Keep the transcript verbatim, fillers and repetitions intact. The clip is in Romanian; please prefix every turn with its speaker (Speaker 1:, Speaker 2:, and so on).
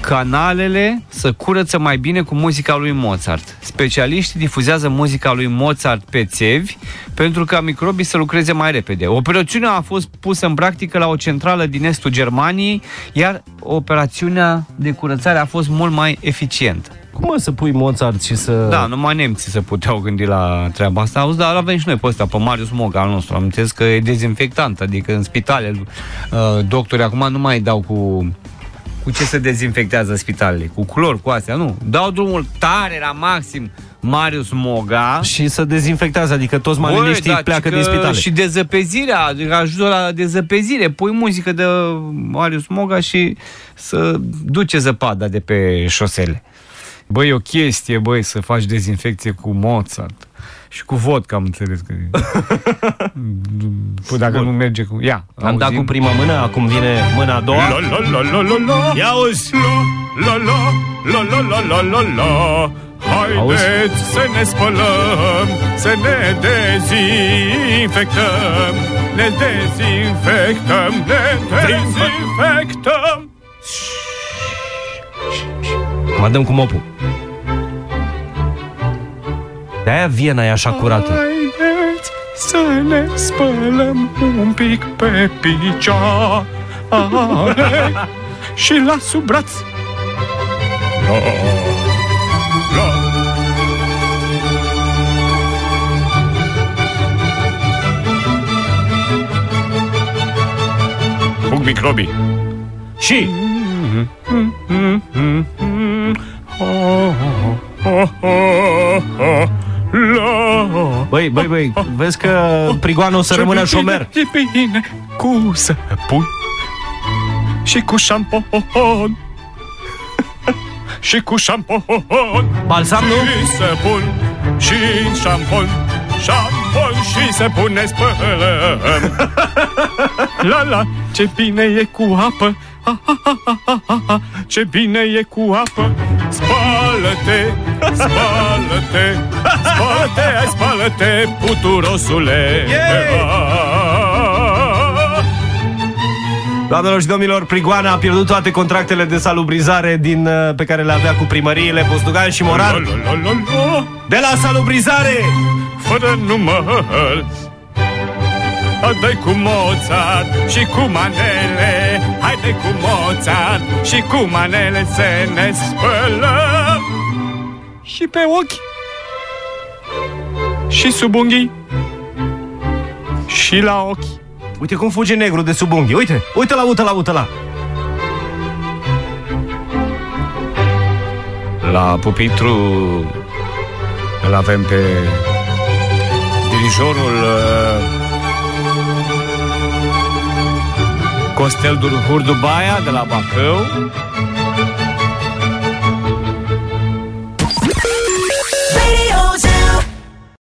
Speaker 1: canalele să curăță mai bine cu muzica lui Mozart. Specialiștii difuzează muzica lui Mozart pe țevi pentru ca microbii să lucreze mai repede. Operațiunea a fost pusă în practică la o centrală din estul Germaniei, iar operațiunea de curățare a fost mult mai eficientă.
Speaker 2: Cum mă să pui Mozart și să...
Speaker 1: Da, numai nemții se puteau gândi la treaba asta. Auzi, dar avem și noi pe ăsta, pe Marius Moga al nostru. Am înțeles că e dezinfectant, adică în spitale uh, doctorii acum nu mai dau cu... Cu ce se dezinfectează spitalele? Cu clor, cu astea, nu. Dau drumul tare la maxim Marius Moga.
Speaker 2: Și se dezinfectează, adică toți maneliștii da, pleacă din spitale.
Speaker 1: Și dezăpezirea, adică ajută la dezăpezire. Pui muzică de Marius Moga și să duce zăpada de pe șosele. Băi, e o chestie, băi, să faci dezinfecție cu Mozart. Și cu vodka, am înțeles că... Păi dacă nu merge cu... Ia,
Speaker 2: am auzim? Dat cu prima mână, acum vine mâna a doua.
Speaker 3: La la la la la la.
Speaker 2: Ia auzi!
Speaker 3: La la la la la la la la. Haideți să ne spălăm, să ne dezinfectăm, ne dezinfectăm, ne dezinfectăm.
Speaker 2: Mă dăm cu mopul. De-aia Viena e așa curată.
Speaker 3: Haideți să ne spălăm un pic pe picioare și la sub braț. La, la. Fug microbii.
Speaker 2: Și Băi, băi, băi, vezi că prigoanul o să rămână șomer.
Speaker 3: E bine cu săpun și cu șampon și cu șampon.
Speaker 2: Balsam, nu?
Speaker 3: Și săpun și șampon, șampon și săpun ne spălăm. La la, ce bine e cu apă. Ha, ha, ha, ha, ha, ha. Ce bine e cu apă. Spală-te, spală-te, spală-te, hai spală-te, puturosule.
Speaker 2: Doamnelor și domnilor, prigoana a pierdut toate contractele de salubrizare din, pe care le avea cu primăriile Buzdugan și Moran. De la salubrizare,
Speaker 3: fără număr, dă-i cu Mozart și cu manele. Haide cu Mozart și cu manele să ne spălăm. Și pe ochi și sub unghii și la ochi.
Speaker 2: Uite cum fuge negru de sub unghii. Uite, uite-la, uite-la, uite-la.
Speaker 1: La pupitru îl avem pe dirijorul Costel Hurdubaia de la Bacău.